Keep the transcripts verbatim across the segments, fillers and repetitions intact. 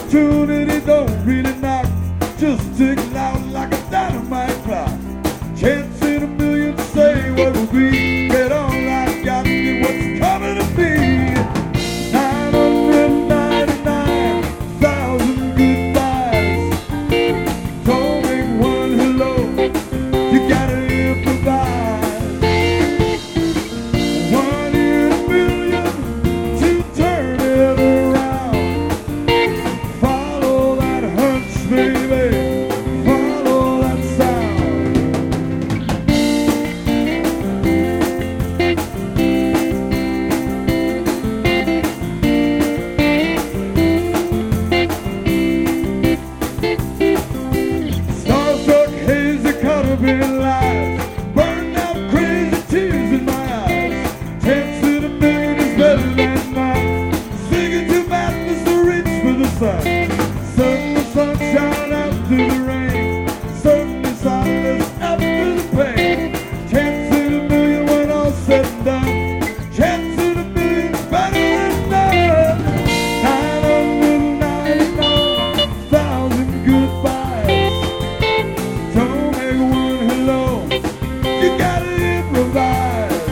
opportunity don't really knock, just tick loud like a dynamite clock. Chance in a million to say what will be. Get all I got, get what's coming to me. nine hundred ninety-nine thousand goodbyes. Don't make one hello, you gotta improvise. One in a million to turn it around. Follow that hunch, baby, follow that sound. Starstruck, hazy, counterfeit lies, burned out crazy tears in my eyes. Chance in a million is better than mine. Singing to madness to reach for the sun. Suddenly sunshine after the rain, suddenly silence after the pain. Chance in a million when all's said and done. Chance in a million's better than none. nine hundred ninety-nine thousand goodbyes. Don't make one hello, you gotta improvise.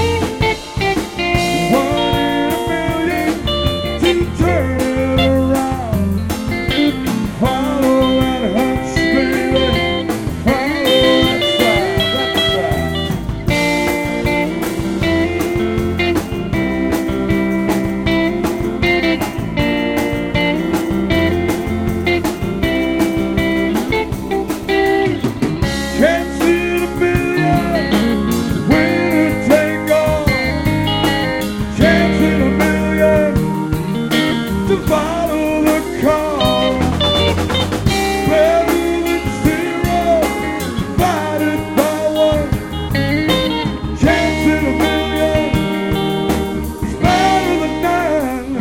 One in a million to turn it around. Follow that hunch, baby, follow that sound, that's right. Chance in a million, winner take all. Chance in a million to follow the call. Better than zero, divided by one. Chance in a million is better than none.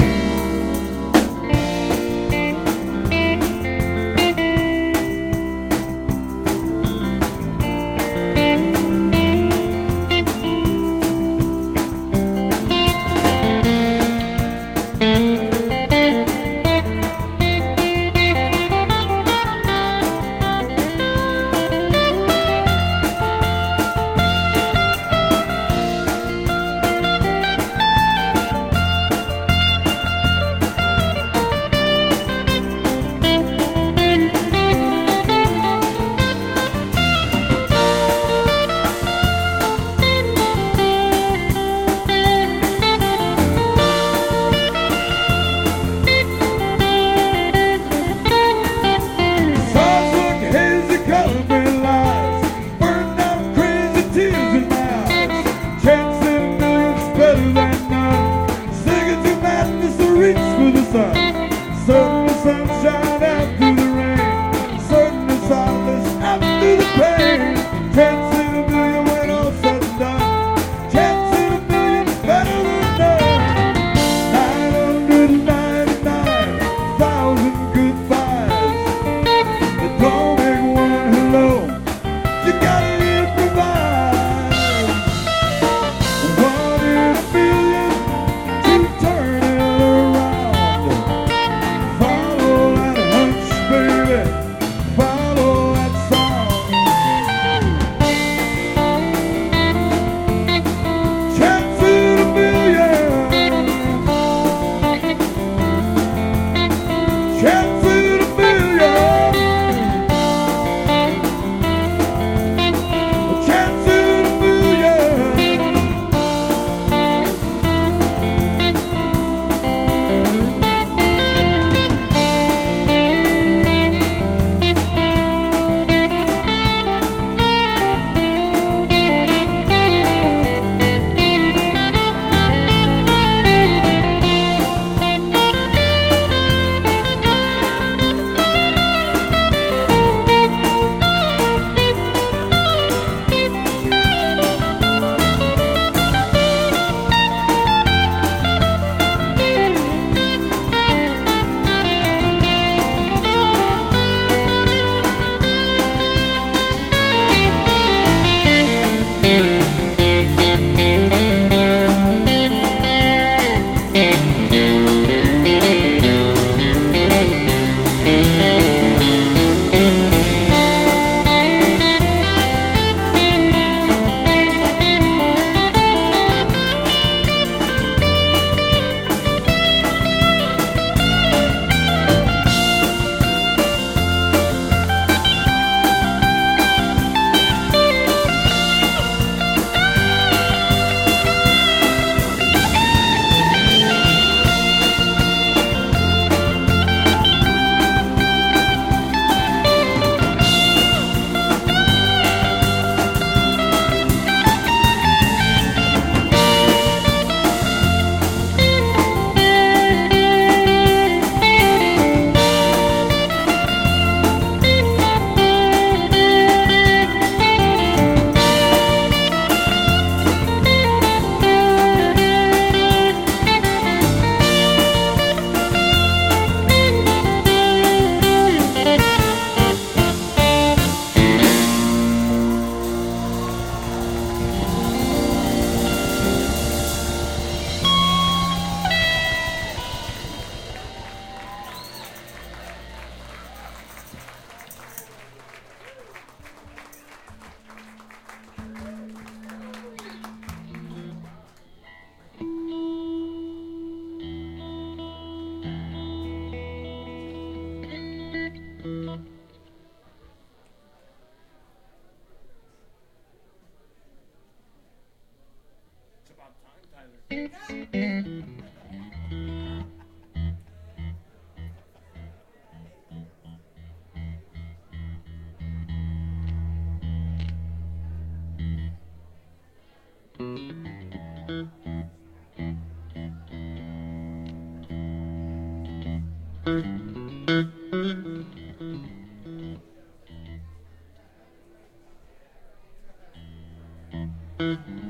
Thank